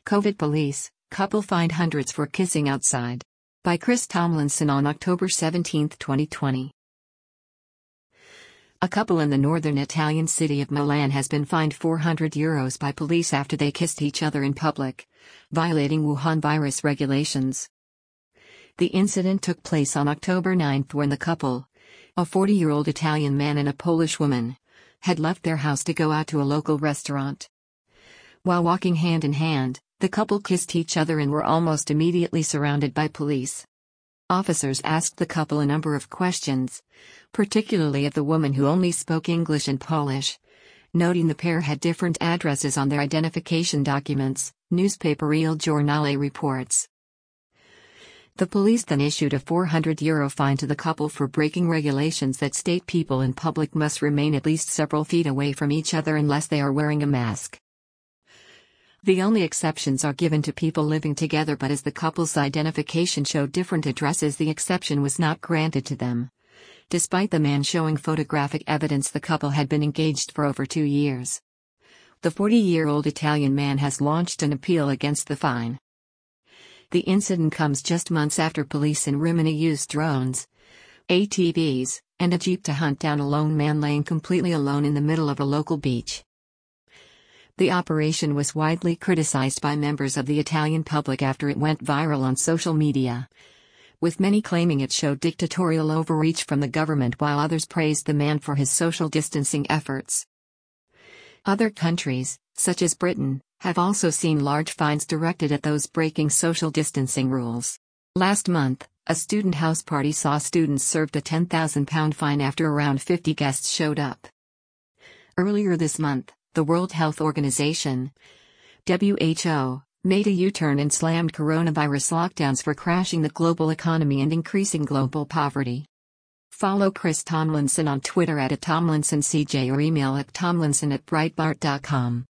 COVID Police, Couple Fined Hundreds for Kissing Outside. By Chris Tomlinson on October 17, 2020. A couple in the northern Italian city of Milan has been fined €400 by police after they kissed each other in public, violating Wuhan virus regulations. The incident took place on October 9 when the couple, a 40-year-old Italian man and a Polish woman, had left their house to go out to a local restaurant. While walking hand in hand, the couple kissed each other and were almost immediately surrounded by police. Officers asked the couple a number of questions, particularly of the woman who only spoke English and Polish, noting the pair had different addresses on their identification documents, newspaper Il Giornale reports. The police then issued a €400 fine to the couple for breaking regulations that state people in public must remain at least several feet away from each other unless they are wearing a mask. The only exceptions are given to people living together, but as the couple's identification showed different addresses, the exception was not granted to them. Despite the man showing photographic evidence, the couple had been engaged for over 2 years. The 40-year-old Italian man has launched an appeal against the fine. The incident comes just months after police in Rimini used drones, ATVs, and a jeep to hunt down a lone man laying completely alone in the middle of a local beach. The operation was widely criticized by members of the Italian public after it went viral on social media, with many claiming it showed dictatorial overreach from the government, while others praised the man for his social distancing efforts. Other countries, such as Britain, have also seen large fines directed at those breaking social distancing rules. Last month, a student house party saw students served a £10,000 fine after around 50 guests showed up. Earlier this month, the World Health Organization, WHO, made a U-turn and slammed coronavirus lockdowns for crashing the global economy and increasing global poverty. Follow Chris Tomlinson on Twitter @TomlinsonCJ or email at tomlinson@breitbart.com.